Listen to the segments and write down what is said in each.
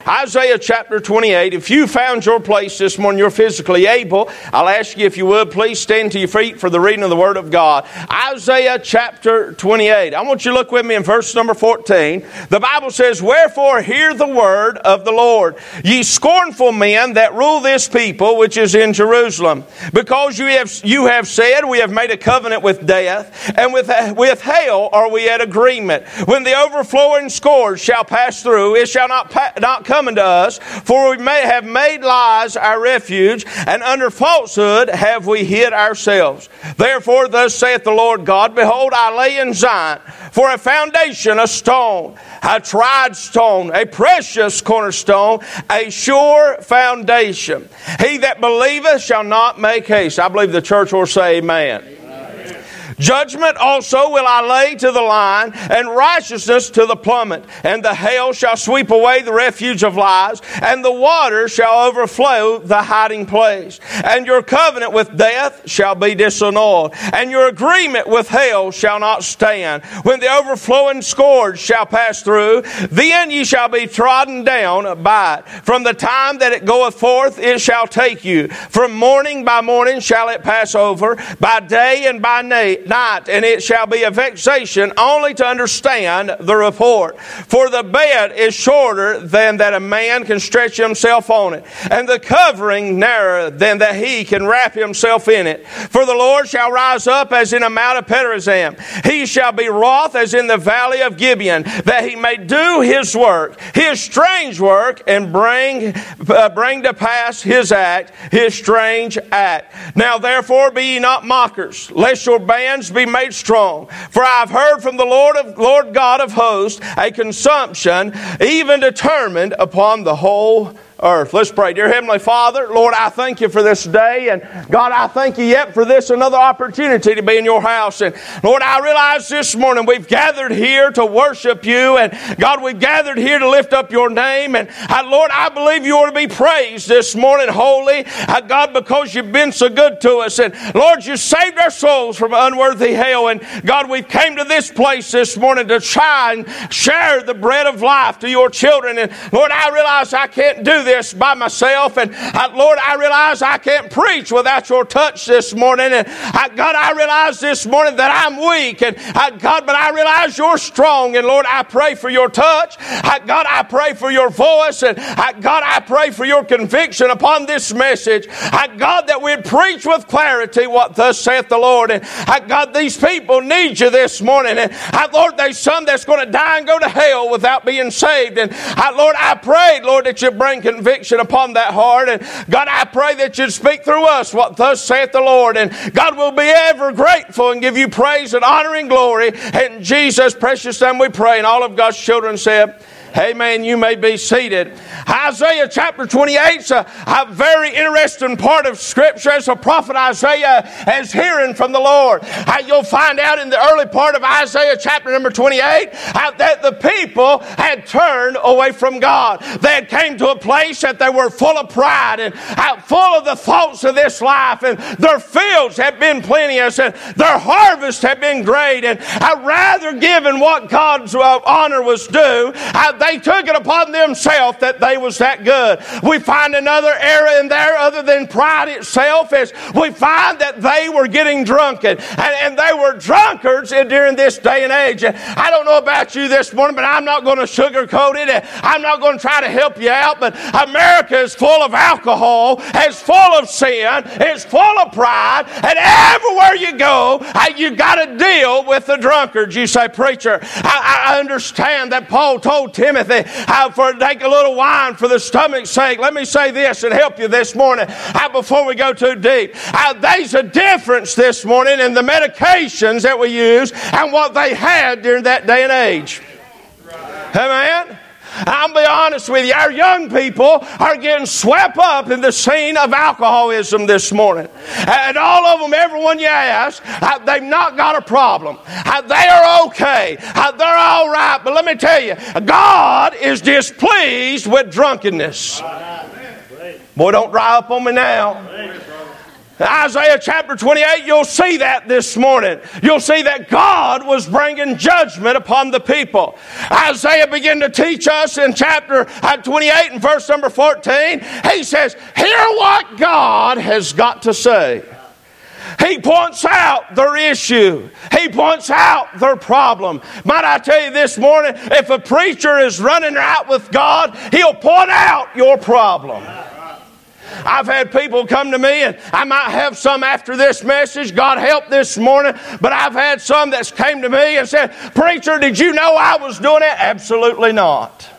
Isaiah chapter 28. If you found your place this morning, you're physically able, I'll ask you if you would, please stand to your feet for the reading of the Word of God. Isaiah chapter 28. I want you to look with me in verse number 14. The Bible says, "Wherefore hear the word of the Lord, ye scornful men that rule this people which is in Jerusalem. Because you have said, we have made a covenant with death, and with hail are we at agreement. When the overflowing scourge shall pass through, it shall not come unto us, for we may have made lies our refuge, and under falsehood have we hid ourselves. Therefore thus saith the Lord God, Behold, I lay in Zion for a foundation, a stone, a tried stone, a precious cornerstone, a sure foundation. He that believeth shall not make haste." I believe the church will say amen. "Judgment also will I lay to the line, and righteousness to the plummet. And the hail shall sweep away the refuge of lies, and the water shall overflow the hiding place. And your covenant with death shall be disannulled, and your agreement with hail shall not stand. When the overflowing scourge shall pass through, then ye shall be trodden down by it. From the time that it goeth forth, it shall take you. From morning by morning shall it pass over, by day and by night, and it shall be a vexation only to understand the report. For the bed is shorter than that a man can stretch himself on it, and the covering narrower than that he can wrap himself in it. For the Lord shall rise up as in a mount of Perazim. He shall be wroth as in the valley of Gibeon, that he may do his work, his strange work, and bring to pass his act, his strange act. Now therefore be ye not mockers, lest your bands be made strong. For I have heard from the Lord God of hosts a consumption even determined upon the whole earth." Let's pray. Dear Heavenly Father, Lord, I thank you for this day, and God, I thank you yet for this another opportunity to be in your house. And Lord, I realize this morning we've gathered here to worship you, and God, we've gathered here to lift up your name, and Lord, I believe you ought to be praised this morning, holy God, because you've been so good to us, and Lord, you saved our souls from unworthy hell, and God, we've came to this place this morning to try and share the bread of life to your children, and Lord, I realize I can't do this by myself, and Lord, I realize I can't preach without your touch this morning, and God, I realize this morning that I'm weak, and God, but I realize you're strong, and Lord, I pray for your touch. God, I pray for your voice, and God, I pray for your conviction upon this message. God, that we'd preach with clarity what thus saith the Lord, and God, these people need you this morning, and Lord, there's some that's going to die and go to hell without being saved, and Lord, I pray, Lord, that you bring conviction upon that heart, and God, I pray that you'd speak through us what thus saith the Lord, and God will be ever grateful and give you praise and honor and glory. In Jesus' precious name we pray, and all of God's children said, amen. You may be seated. Isaiah chapter 28 is a very interesting part of Scripture as the prophet Isaiah is hearing from the Lord. You'll find out in the early part of Isaiah chapter number 28 that the people had turned away from God. They had came to a place that they were full of pride and full of the thoughts of this life, and their fields had been plenteous and their harvest had been great, and rather given what God's honor was due, they took it upon themselves that they was that good. We find another area in there other than pride itself is we find that they were getting drunken, and they were drunkards during this day and age. I don't know about you this morning, but I'm not going to sugarcoat it. I'm not going to try to help you out, but America is full of alcohol, it's full of sin, it's full of pride, and everywhere you go, you got to deal with the drunkards. You say, preacher, I understand that Paul told Timothy for take a little wine for the stomach's sake. Let me say this and help you this morning before we go too deep. There's a difference this morning in the medications that we use and what they had during that day and age. Amen? I'll be honest with you, our young people are getting swept up in the scene of alcoholism this morning. And all of them, everyone you ask, they've not got a problem. They are okay. They're all right. But let me tell you, God is displeased with drunkenness. Boy, don't dry up on me now. Isaiah chapter 28, you'll see that this morning. You'll see that God was bringing judgment upon the people. Isaiah began to teach us in chapter 28 and verse number 14. He says, hear what God has got to say. He points out their issue. He points out their problem. Might I tell you this morning, if a preacher is running out with God, he'll point out your problem. I've had people come to me, and I might have some after this message, God help this morning, but I've had some that came to me and said, preacher, did you know I was doing it? Absolutely not.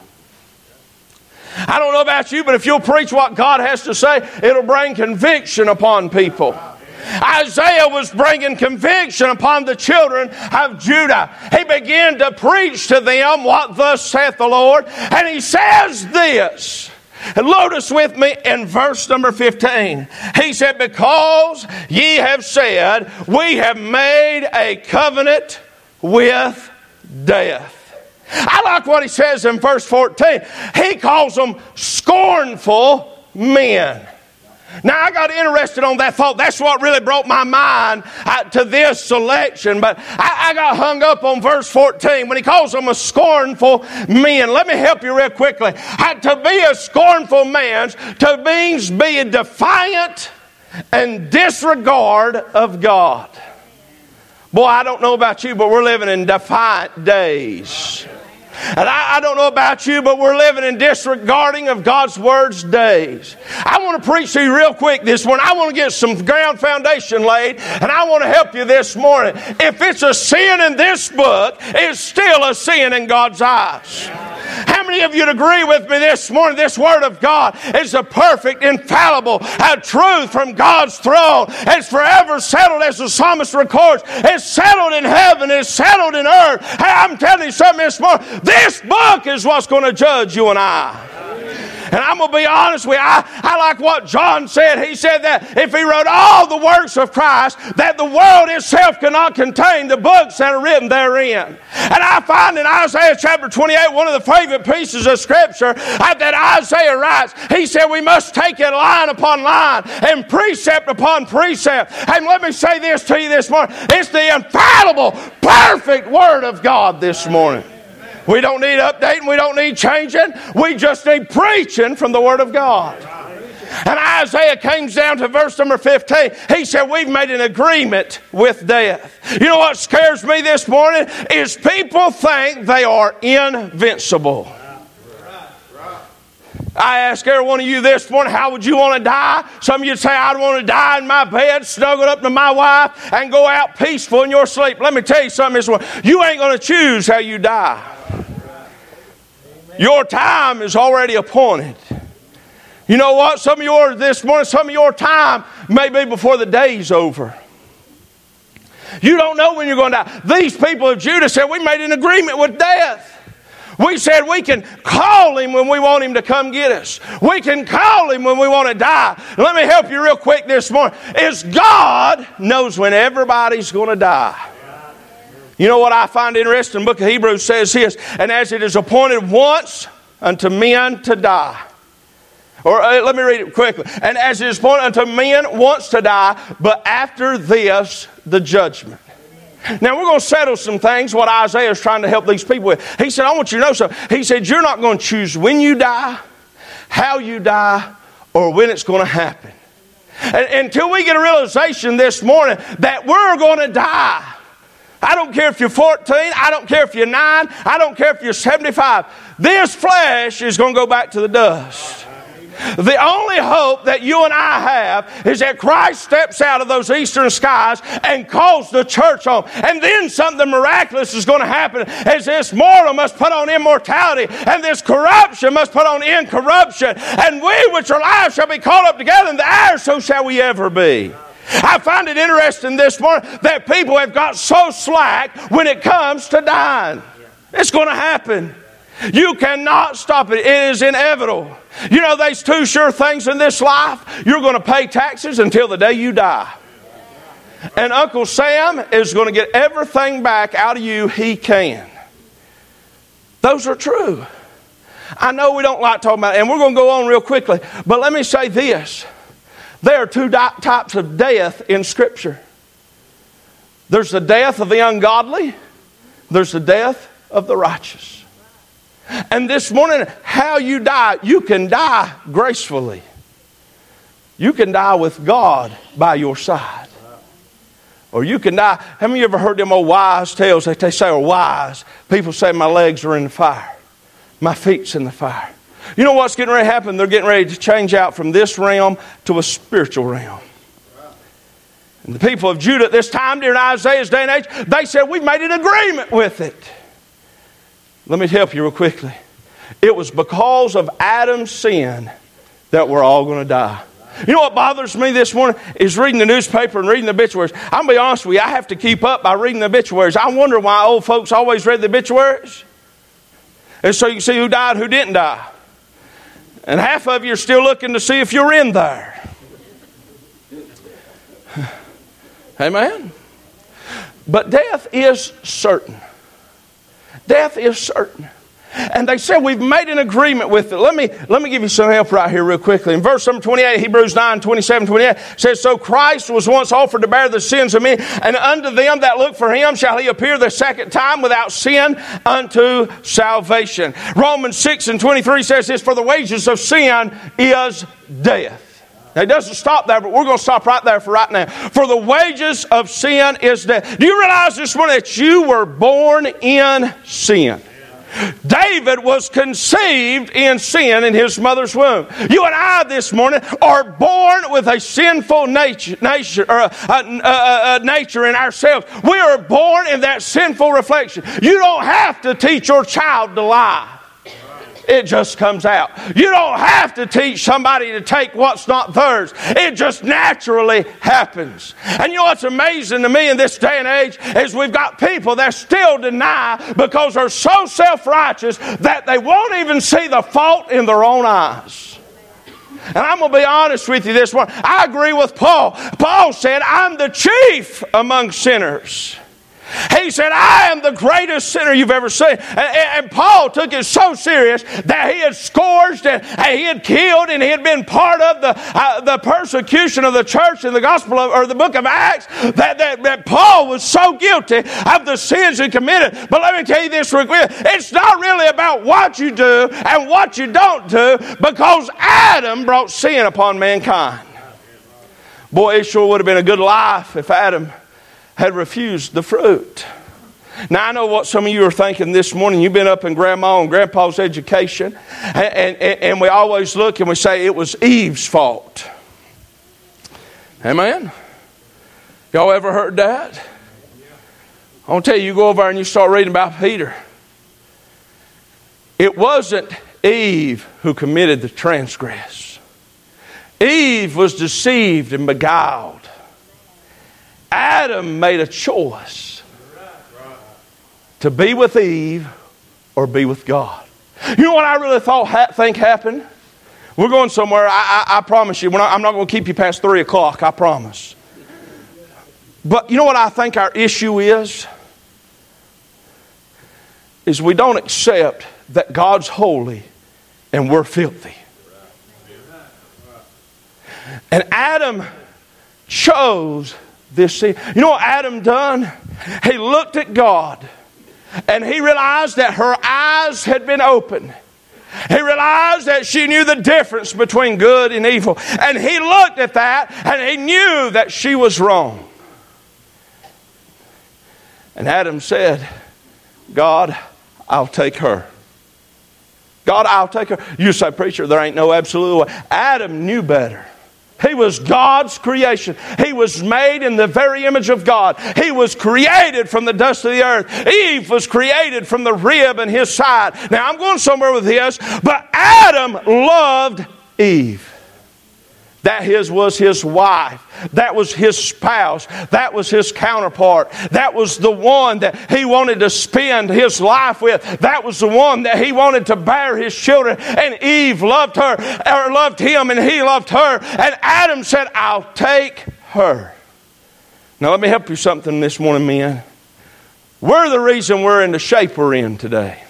I don't know about you, but if you'll preach what God has to say, it'll bring conviction upon people. Isaiah was bringing conviction upon the children of Judah. He began to preach to them what thus saith the Lord, and he says this. And notice with me in verse number 15. He said, because ye have said, we have made a covenant with death. I like what he says in verse 14. He calls them scornful men. Now, I got interested on that thought. That's what really brought my mind to this selection. But I got hung up on verse 14 when he calls them a scornful men. Let me help you real quickly. To be a scornful man means being defiant and disregard of God. Boy, I don't know about you, but we're living in defiant days. And I don't know about you, but we're living in disregarding of God's Word's days. I want to preach to you real quick this morning. I want to get some ground foundation laid, and I want to help you this morning. If it's a sin in this book, it's still a sin in God's eyes. How many of you would agree with me this morning? This Word of God is a perfect, infallible truth from God's throne. It's forever settled, as the psalmist records. It's settled in heaven. It's settled in earth. Hey, I'm telling you something this morning. This book is what's going to judge you and I. And I'm going to be honest with you, I like what John said. He said that if he wrote all the works of Christ, that the world itself cannot contain the books that are written therein. And I find in Isaiah chapter 28, one of the favorite pieces of Scripture that Isaiah writes. He said we must take it line upon line and precept upon precept. And let me say this to you this morning. It's the infallible, perfect Word of God this morning. We don't need updating. We don't need changing. We just need preaching from the Word of God. And Isaiah comes down to verse number 15. He said, we've made an agreement with death. You know what scares me this morning? Is people think they are invincible. I ask every one of you this morning, how would you want to die? Some of you say, I'd want to die in my bed, snuggled up to my wife, and go out peaceful in your sleep. Let me tell you something this morning. You ain't going to choose how you die. Your time is already appointed. You know what? Some of your time may be before the day's over. You don't know when you're going to die. These people of Judah said, we made an agreement with death. We said we can call him when we want him to come get us. We can call him when we want to die. Let me help you real quick this morning. Is God knows when everybody's going to die. You know what I find interesting? The book of Hebrews says this, and as it is appointed once unto men to die. Or let me read it quickly. And as it is appointed unto men once to die, but after this, the judgment. Now we're going to settle some things, what Isaiah is trying to help these people with. He said, I want you to know something. He said, you're not going to choose when you die, how you die, or when it's going to happen. And until we get a realization this morning that we're going to die. I don't care if you're 14, I don't care if you're 9, I don't care if you're 75. This flesh is going to go back to the dust. The only hope that you and I have is that Christ steps out of those eastern skies and calls the church home. And then something miraculous is going to happen as this mortal must put on immortality and this corruption must put on incorruption. And we which are alive shall be caught up together in the air, so shall we ever be. I find it interesting this morning that people have got so slack when it comes to dying. It's going to happen. You cannot stop it. It is inevitable. You know, there's two sure things in this life. You're going to pay taxes until the day you die. And Uncle Sam is going to get everything back out of you he can. Those are true. I know we don't like talking about it, and we're going to go on real quickly. But let me say this. There are two types of death in Scripture. There's the death of the ungodly. There's the death of the righteous. And this morning, how you die, you can die gracefully. You can die with God by your side. Or you can die. Have you ever heard them old wise tales that they say are wise? People say, my legs are in the fire. My feet's in the fire. You know what's getting ready to happen? They're getting ready to change out from this realm to a spiritual realm. And the people of Judah at this time, during Isaiah's day and age, they said, we've made an agreement with it. Let me help you real quickly. It was because of Adam's sin that we're all going to die. You know what bothers me this morning is reading the newspaper and reading the obituaries. I'm going to be honest with you, I have to keep up by reading the obituaries. I wonder why old folks always read the obituaries. And so you can see who died, who didn't die. And half of you are still looking to see if you're in there. Amen? But death is certain. Death is certain. And they said, we've made an agreement with it. Let me give you some help right here real quickly. In verse number 28, Hebrews 9, 27, 28, says, so Christ was once offered to bear the sins of many, and unto them that look for him shall he appear the second time without sin unto salvation. Romans 6 and 23 says this, for the wages of sin is death. Now, it doesn't stop there, but we're going to stop right there for right now. For the wages of sin is death. Do you realize this morning that you were born in sin? David was conceived in sin in his mother's womb. You and I this morning are born with a sinful nature in ourselves. We are born in that sinful reflection. You don't have to teach your child to lie. It just comes out. You don't have to teach somebody to take what's not theirs. It just naturally happens. And you know what's amazing to me in this day and age is we've got people that still deny because they're so self-righteous that they won't even see the fault in their own eyes. And I'm going to be honest with you this morning. I agree with Paul. Paul said, I'm the chief among sinners. He said, I am the greatest sinner you've ever seen. And Paul took it so serious that he had scourged and he had killed and he had been part of the persecution of the church in the gospel or the book of Acts that Paul was so guilty of the sins he committed. But let me tell you this real quick. It's not really about what you do and what you don't do because Adam brought sin upon mankind. Boy, it sure would have been a good life if Adam had refused the fruit. Now, I know what some of you are thinking this morning. You've been up in Grandma and Grandpa's education, and we always look and we say it was Eve's fault. Amen? Y'all ever heard that? I want to tell you, you go over and you start reading about Peter. It wasn't Eve who committed the transgress. Eve was deceived and beguiled. Adam made a choice to be with Eve or be with God. You know what I really think happened? We're going somewhere, I promise you. I'm not going to keep you past 3 o'clock, I promise. But you know what I think our issue is? Is we don't accept that God's holy and we're filthy. And Adam chose this sin. You know what Adam done? He looked at God and he realized that her eyes had been opened. He realized that she knew the difference between good and evil. And he looked at that and he knew that she was wrong. And Adam said, God, I'll take her. God, I'll take her. You say, preacher, there ain't no absolute way. Adam knew better. He was God's creation. He was made in the very image of God. He was created from the dust of the earth. Eve was created from the rib in his side. Now, I'm going somewhere with this, but Adam loved Eve. That was his wife. That was his spouse. That was his counterpart. That was the one that he wanted to spend his life with. That was the one that he wanted to bear his children. And Eve loved her, or loved him, and he loved her. And Adam said, I'll take her. Now let me help you something this morning, men. We're the reason we're in the shape we're in today.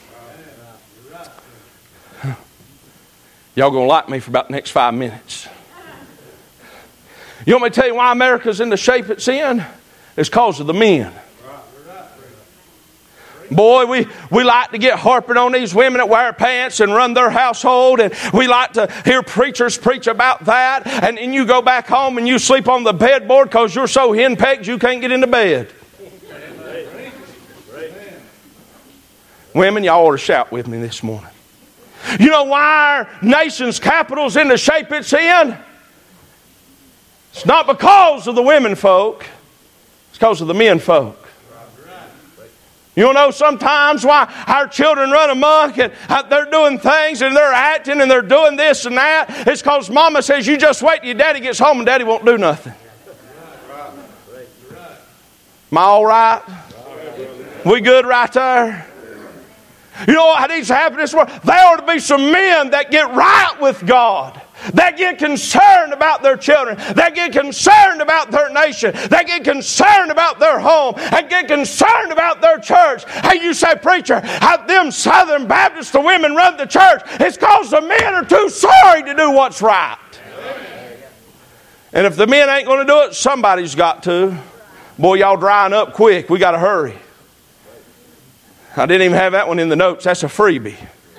Y'all going to like me for about the next 5 minutes. You want me to tell you why America's in the shape it's in? It's because of the men. Boy, we like to get harping on these women that wear pants and run their household, and we like to hear preachers preach about that, and then you go back home and you sleep on the bedboard because you're so henpecked you can't get into bed. Women, y'all ought to shout with me this morning. You know why our nation's capital's in the shape it's in? It's not because of the women folk. It's because of the men folk. You know sometimes why our children run amok and they're doing things and they're acting and they're doing this and that? It's because Mama says, you just wait till your daddy gets home and daddy won't do nothing. Am I all right? We good right there? You know what needs to happen in this world? There ought to be some men that get right with God. That get concerned about their children. That get concerned about their nation. That get concerned about their home. And get concerned about their church. Hey, you say, preacher, how them Southern Baptists, the women run the church. It's because the men are too sorry to do what's right. And if the men ain't going to do it, somebody's got to. Boy, y'all drying up quick. We got to hurry. I didn't even have that one in the notes. That's a freebie.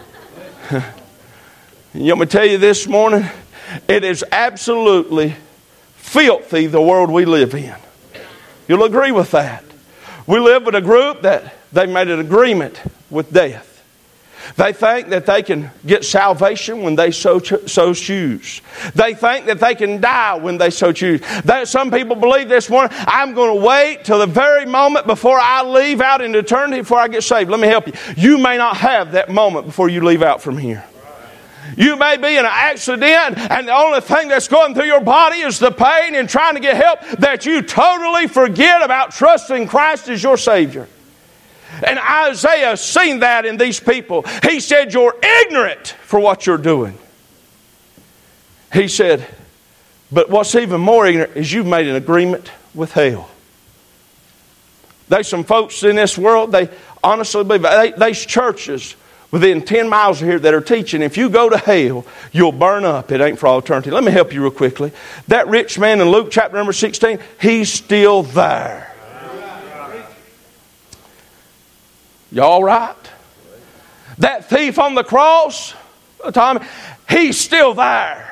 You want me to tell you this morning? It is absolutely filthy, the world we live in. You'll agree with that. We live with a group that they made an agreement with death. They think that they can get salvation when they so choose. They think that they can die when they so choose. Some people believe this morning, I'm going to wait till the very moment before I leave out into eternity before I get saved. Let me help you. You may not have that moment before you leave out from here. You may be in an accident and the only thing that's going through your body is the pain and trying to get help, that you totally forget about trusting Christ as your Savior. And Isaiah seen that in these people. He said, you're ignorant for what you're doing. He said, but what's even more ignorant is you've made an agreement with hell. There's some folks in this world, they honestly believe, there's churches within 10 miles of here that are teaching, if you go to hell, you'll burn up. It ain't for all eternity. Let me help you real quickly. That rich man in Luke chapter number 16, he's still there. You all right? That thief on the cross, Tommy, he's still there.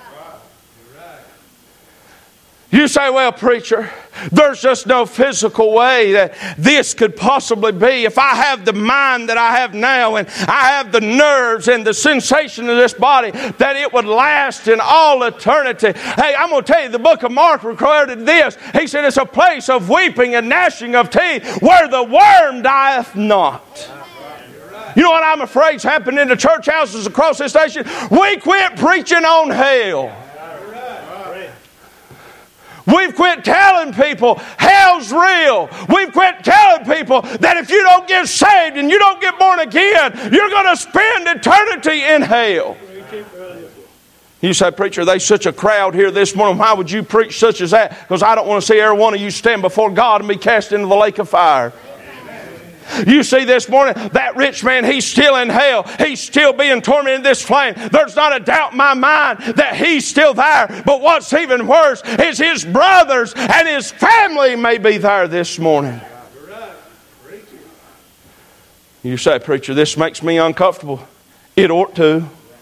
You say, well, preacher, there's just no physical way that this could possibly be. If I have the mind that I have now and I have the nerves and the sensation of this body, that it would last in all eternity. Hey, I'm going to tell you, the book of Mark recorded this. He said it's a place of weeping and gnashing of teeth where the worm dieth not. You know what I'm afraid is happening in the church houses across this nation? We quit preaching on hell. We've quit telling people hell's real. We've quit telling people that if you don't get saved and you don't get born again, you're going to spend eternity in hell. You say, preacher, there's such a crowd here this morning. Why would you preach such as that? Because I don't want to see every one of you stand before God and be cast into the lake of fire. You see this morning, that rich man, he's still in hell. He's still being tormented in this flame. There's not a doubt in my mind that he's still there. But what's even worse is his brothers and his family may be there this morning. You say, preacher, this makes me uncomfortable. It ought to.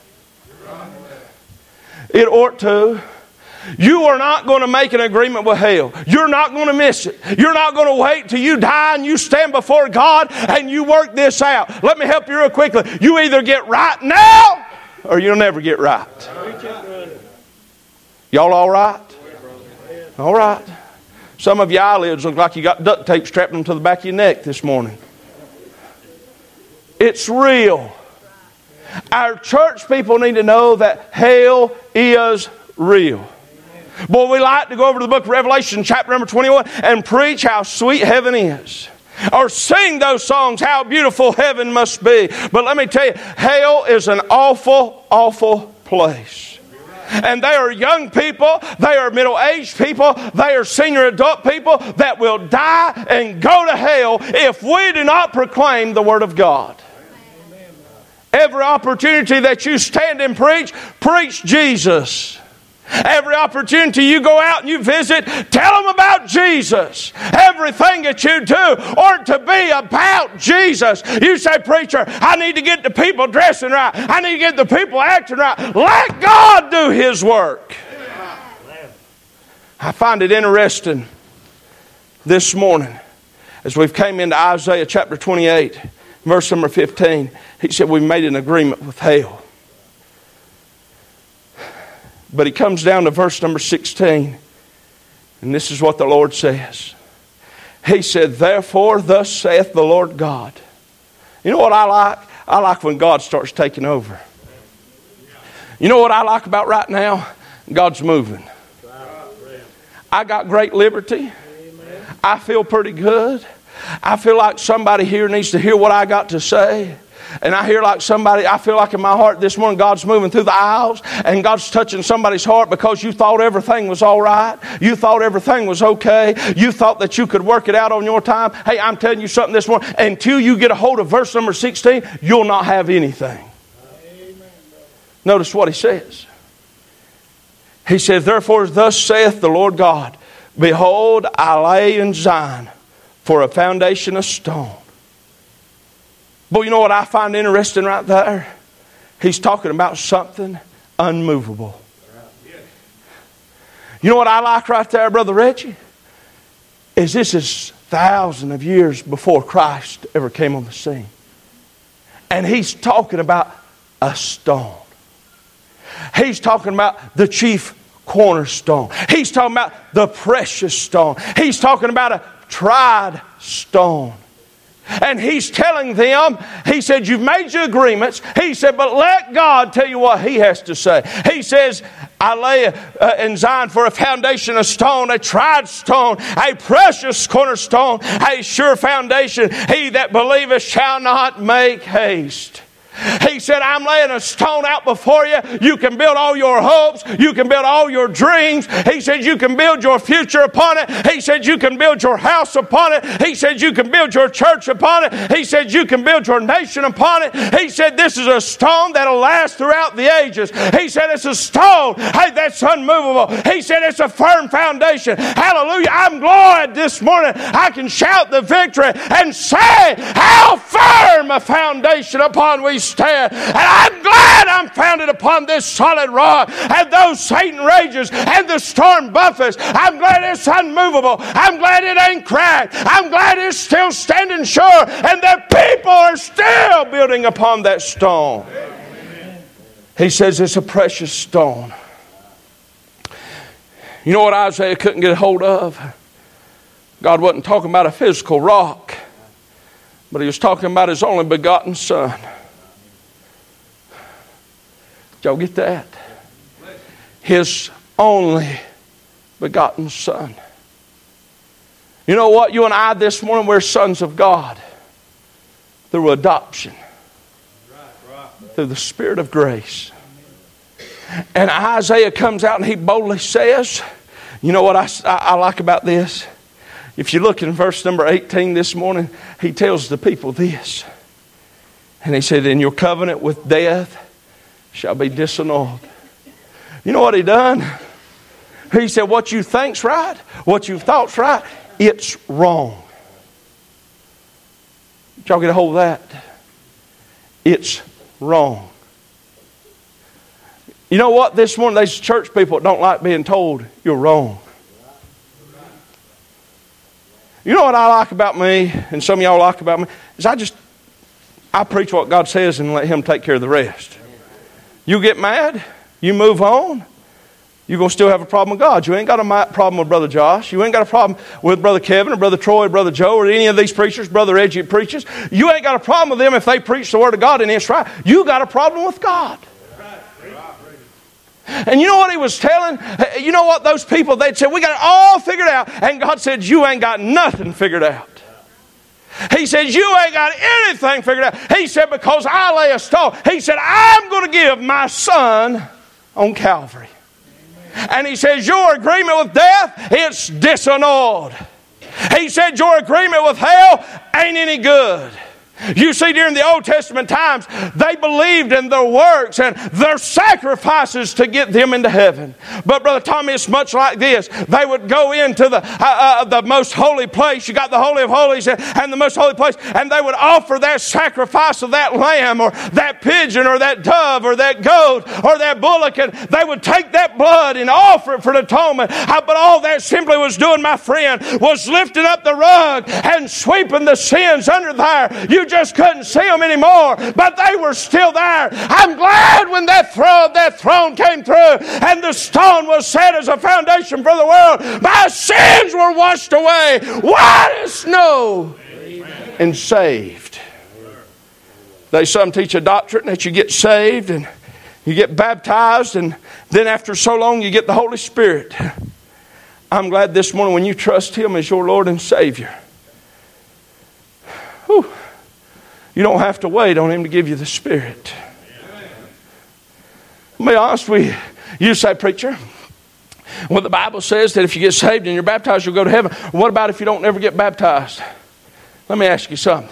It ought to. You are not going to make an agreement with hell. You're not going to miss it. You're not going to wait till you die and you stand before God and you work this out. Let me help you real quickly. You either get right now or you'll never get right. Y'all all right? All right. Some of your eyelids look like you got duct tape strapped them to the back of your neck this morning. It's real. Our church people need to know that hell is real. Boy, we like to go over to the book of Revelation, chapter number 21, and preach how sweet heaven is. Or sing those songs, how beautiful heaven must be. But let me tell you, hell is an awful, awful place. And they are young people, they are middle-aged people, they are senior adult people that will die and go to hell if we do not proclaim the Word of God. Every opportunity that you stand and preach Jesus. Every opportunity you go out and you visit, tell them about Jesus. Everything that you do ought to be about Jesus. You say, preacher, I need to get the people dressing right. I need to get the people acting right. Let God do His work. I find it interesting this morning as we've came into Isaiah chapter 28, verse number 15. He said we made an agreement with hell. But he comes down to verse number 16. And this is what the Lord says. He said, therefore, thus saith the Lord God. You know what I like? I like when God starts taking over. You know what I like about right now? God's moving. I got great liberty. I feel pretty good. I feel like somebody here needs to hear what I got to say. And I feel like in my heart this morning God's moving through the aisles and God's touching somebody's heart because you thought everything was all right. You thought everything was okay. You thought that you could work it out on your time. Hey, I'm telling you something this morning. Until you get a hold of verse number 16, you'll not have anything. Amen. Notice what he says. He says, therefore thus saith the Lord God, behold, I lay in Zion for a foundation of stone. But you know what I find interesting right there? He's talking about something unmovable. You know what I like right there, Brother Reggie? Is this is thousands of years before Christ ever came on the scene. And he's talking about a stone. He's talking about the chief cornerstone. He's talking about the precious stone. He's talking about a tried stone. And he's telling them, he said, you've made your agreements. He said, but let God tell you what He has to say. He says, I lay in Zion for a foundation of stone, a tried stone, a precious cornerstone, a sure foundation. He that believeth shall not make haste. He said, I'm laying a stone out before you. You can build all your hopes. You can build all your dreams. He said, you can build your future upon it. He said, you can build your house upon it. He said, you can build your church upon it. He said, you can build your nation upon it. He said, this is a stone that'll last throughout the ages. He said, it's a stone, hey, that's unmovable. He said, it's a firm foundation. Hallelujah. I'm glad this morning I can shout the victory and say, how firm a foundation upon we stand. And I'm glad I'm founded upon this solid rock. And though Satan rages and the storm buffets, I'm glad it's unmovable. I'm glad it ain't cracked. I'm glad it's still standing sure. And that people are still building upon that stone. He says it's a precious stone. You know what Isaiah couldn't get a hold of? God wasn't talking about a physical rock, but He was talking about His only begotten Son. Did y'all get that? His only begotten Son. You know what? You and I this morning, we're sons of God through adoption, through the Spirit of grace. And Isaiah comes out and he boldly says, you know what I like about this? If you look in verse number 18 this morning, he tells the people this. And he said, and your covenant with death shall be disannulled. You know what he done? He said, what you think's right, what you thought's right, it's wrong. Did y'all get a hold of that? It's wrong. You know what? This morning, these church people don't like being told you're wrong. You know what I like about me, and some of y'all like about me, is I preach what God says and let Him take care of the rest. You get mad, you move on, you're going to still have a problem with God. You ain't got a problem with Brother Josh. You ain't got a problem with Brother Kevin or Brother Troy or Brother Joe or any of these preachers, Brother Reggie preachers. You ain't got a problem with them if they preach the Word of God and it's right. You got a problem with God. And you know what he was telling? You know what those people, they'd said, we got it all figured out. And God said, you ain't got nothing figured out. He said, you ain't got anything figured out. He said, because I lay a stone. He said, I'm going to give my Son on Calvary. And he says, your agreement with death, it's disannulled. He said, your agreement with hell ain't any good. You see, during the Old Testament times, they believed in their works and their sacrifices to get them into heaven. But Brother Tommy, it's much like this. They would go into the most holy place. You got the Holy of Holies and the most holy place, and they would offer that sacrifice of that lamb or that pigeon or that dove or that goat or that bullock, and they would take that blood and offer it for atonement. But all that simply was doing, my friend, was lifting up the rug and sweeping the sins under there. You just couldn't see them anymore, but they were still there. I'm glad when that throne came through and the stone was set as a foundation for the world. My sins were washed away, white as snow, and saved. Some teach a doctrine that you get saved and you get baptized, and then after so long you get the Holy Spirit. I'm glad this morning when you trust Him as your Lord and Savior, whew, you don't have to wait on Him to give you the Spirit. I'll be honest with you. You say, preacher, well, the Bible says that if you get saved and you're baptized, you'll go to heaven. What about if you don't ever get baptized? Let me ask you something.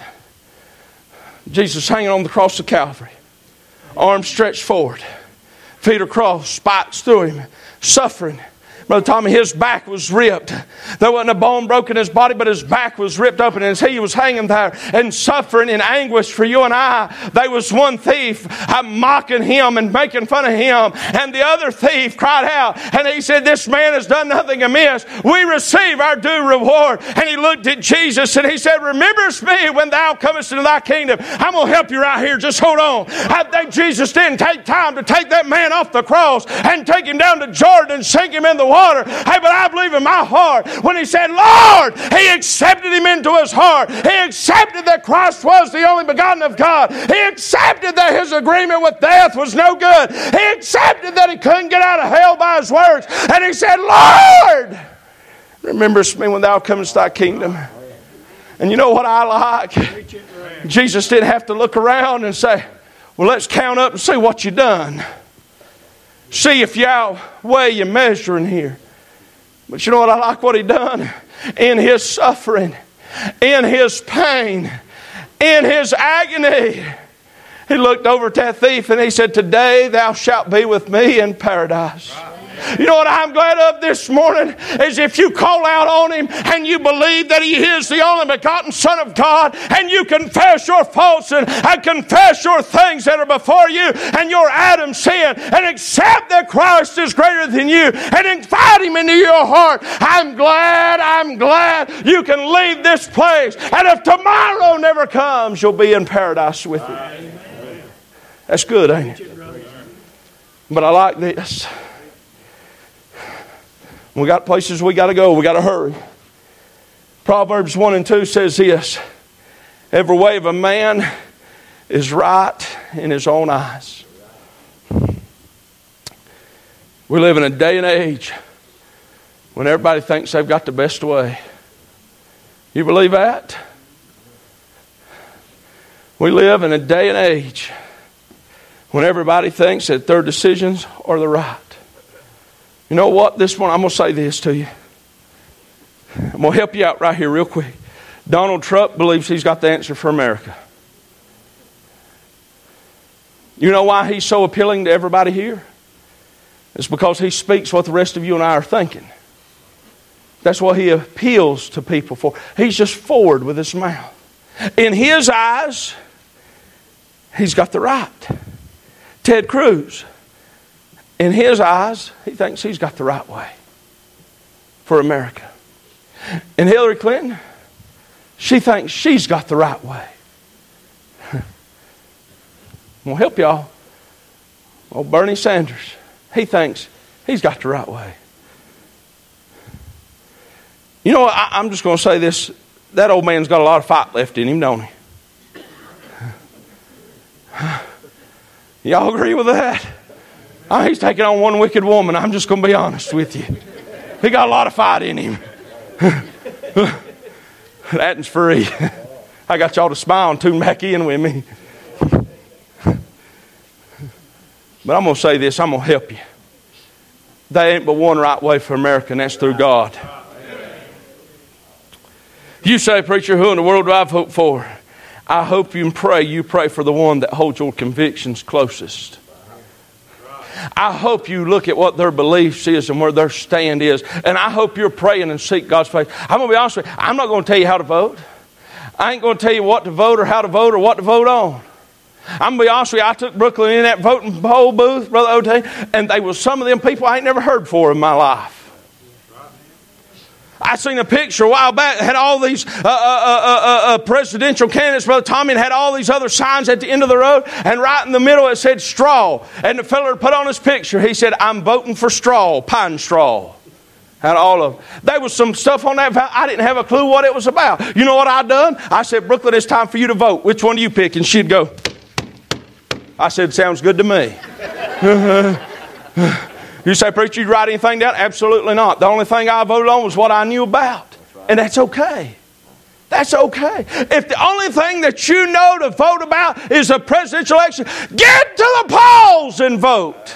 Jesus hanging on the cross of Calvary, arms stretched forward, feet are crossed, spikes through Him, suffering. Brother Tommy, his back was ripped. There wasn't a bone broken in his body, but his back was ripped open. And as he was hanging there and suffering in anguish for you and I, there was one thief mocking him and making fun of him. And the other thief cried out, and he said, this man has done nothing amiss. We receive our due reward. And he looked at Jesus and he said, rememberest me when thou comest into thy kingdom. I'm going to help you right here. Just hold on. I think Jesus didn't take time to take that man off the cross and take him down to Jordan and sink him in the water. Hey, but I believe in my heart when he said, Lord, he accepted him into his heart. He accepted that Christ was the only begotten of God. He accepted that his agreement with death was no good. He accepted that he couldn't get out of hell by his works. And he said, Lord, rememberest me when thou comest to thy kingdom. And you know what I like? Jesus didn't have to look around and say, well, let's count up and see what you've done. See if you outweigh your measuring here. But you know what I like what He done? In His suffering, in His pain, in His agony, He looked over at that thief and He said, today thou shalt be with me in paradise. You know what I'm glad of this morning is if you call out on Him and you believe that He is the only begotten Son of God, and you confess your faults and confess your things that are before you and your Adam sin, and accept that Christ is greater than you and invite Him into your heart. I'm glad you can leave this place, and if tomorrow never comes, you'll be in paradise with Him. That's good, ain't it? But I like this. We got places we got to go. We got to hurry. Proverbs 1 and 2 says this: every way of a man is right in his own eyes. We live in a day and age when everybody thinks they've got the best way. You believe that? We live in a day and age when everybody thinks that their decisions are the right. You know what? This one, I'm going to say this to you. I'm going to help you out right here real quick. Donald Trump believes he's got the answer for America. You know why he's so appealing to everybody here? It's because he speaks what the rest of you and I are thinking. That's what he appeals to people for. He's just forward with his mouth. In his eyes, he's got the right. Ted Cruz, in his eyes, he thinks he's got the right way for America. And Hillary Clinton, she thinks she's got the right way. I'm going to help y'all. Well, Bernie Sanders, he thinks he's got the right way. You know what? I'm just going to say this. That old man's got a lot of fight left in him, don't he? Y'all agree with that? He's taking on one wicked woman. I'm just going to be honest with you. He got a lot of fight in him. That one's free. I got y'all to smile and tune back in with me. But I'm going to say this. I'm going to help you. There ain't but one right way for America, and that's through God. You say, preacher, who in the world do I vote for? I hope you pray for the one that holds your convictions closest. I hope you look at what their beliefs is and where their stand is. And I hope you're praying and seek God's face. I'm going to be honest with you. I'm not going to tell you how to vote. I ain't going to tell you what to vote or how to vote or what to vote on. I'm going to be honest with you. I took Brooklyn in that voting poll booth, Brother Otay, and they were some of them people I ain't never heard before in my life. I seen a picture a while back that had all these presidential candidates, Brother Tommy, and had all these other signs at the end of the road, and right in the middle it said straw. And the fella put on his picture, he said, I'm voting for straw, pine straw. Had all of them. There was some stuff on that. I didn't have a clue what it was about. You know what I done? I said, Brooklyn, it's time for you to vote. Which one do you pick? And she'd go. I said, sounds good to me. You say, preacher, you write anything down? Absolutely not. The only thing I voted on was what I knew about. And that's okay. That's okay. If the only thing that you know to vote about is a presidential election, get to the polls and vote.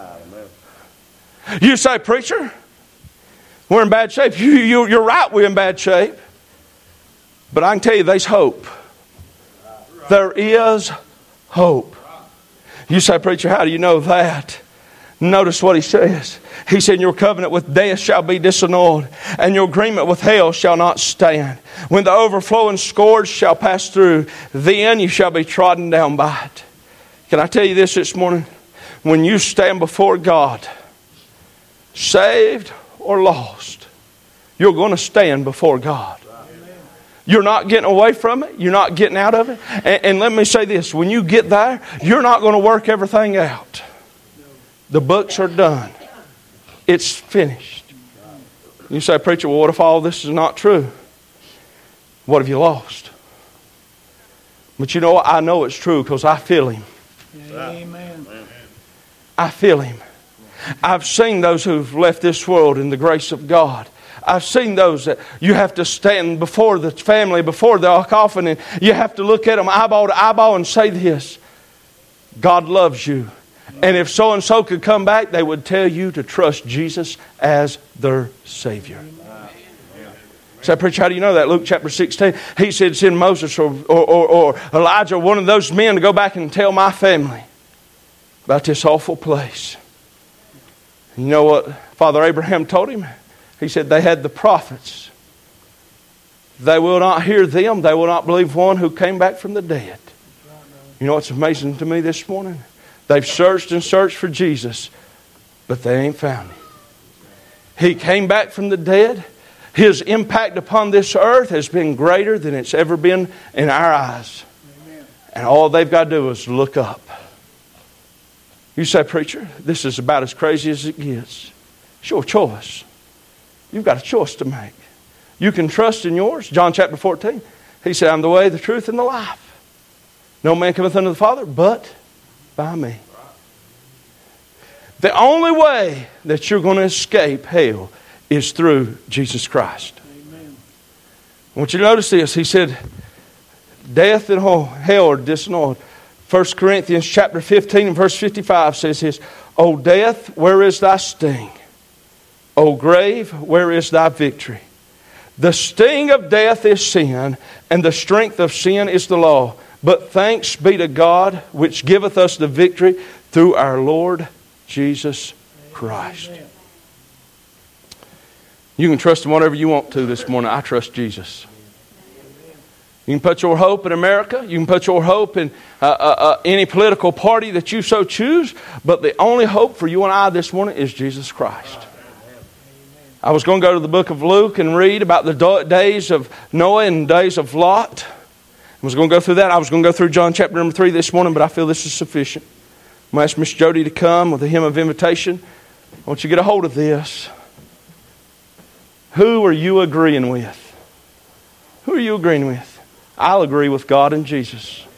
You say, preacher, we're in bad shape. You're right, we're in bad shape. But I can tell you, there's hope. There is hope. You say, preacher, how do you know that? Notice what he says. He said, your covenant with death shall be disannulled, and your agreement with hell shall not stand. When the overflowing scourge shall pass through, then you shall be trodden down by it. Can I tell you this morning? When you stand before God, saved or lost, you're going to stand before God. You're not getting away from it. You're not getting out of it. And let me say this. When you get there, you're not going to work everything out. The books are done. It's finished. You say, preacher, well, what if all this is not true? What have you lost? But you know what? I know it's true because I feel Him. Amen. I feel Him. I've seen those who've left this world in the grace of God. I've seen those that you have to stand before the family, before the coffin, and you have to look at them eyeball to eyeball and say this: God loves you. And if so-and-so could come back, they would tell you to trust Jesus as their Savior. So, preacher, how do you know that? Luke chapter 16. He said, send Moses or Elijah, one of those men, to go back and tell my family about this awful place. And you know what Father Abraham told him? He said, they had the prophets. They will not hear them. They will not believe one who came back from the dead. You know what's amazing to me this morning? They've searched and searched for Jesus, but they ain't found Him. He came back from the dead. His impact upon this earth has been greater than it's ever been in our eyes. Amen. And all they've got to do is look up. You say, preacher, this is about as crazy as it gets. It's your choice. You've got a choice to make. You can trust in yours. John chapter 14. He said, I'm the way, the truth, and the life. No man cometh unto the Father but by me. The only way that you're going to escape hell is through Jesus Christ. Amen. I want you to notice this. He said, death and hell are disannulled. 1 Corinthians chapter 15 and verse 55 says this: O death, where is thy sting? O grave, where is thy victory? The sting of death is sin, and the strength of sin is the law. But thanks be to God, which giveth us the victory through our Lord Jesus Christ. Amen. You can trust Him whatever you want to this morning. I trust Jesus. You can put your hope in America. You can put your hope in any political party that you so choose. But the only hope for you and I this morning is Jesus Christ. I was going to go to the book of Luke and read about the days of Noah and days of Lot. I was going to go through that. I was going to go through John chapter number 3 this morning, but I feel this is sufficient. I'm going to ask Miss Jody to come with a hymn of invitation. I want you to get a hold of this. Who are you agreeing with? Who are you agreeing with? I'll agree with God and Jesus.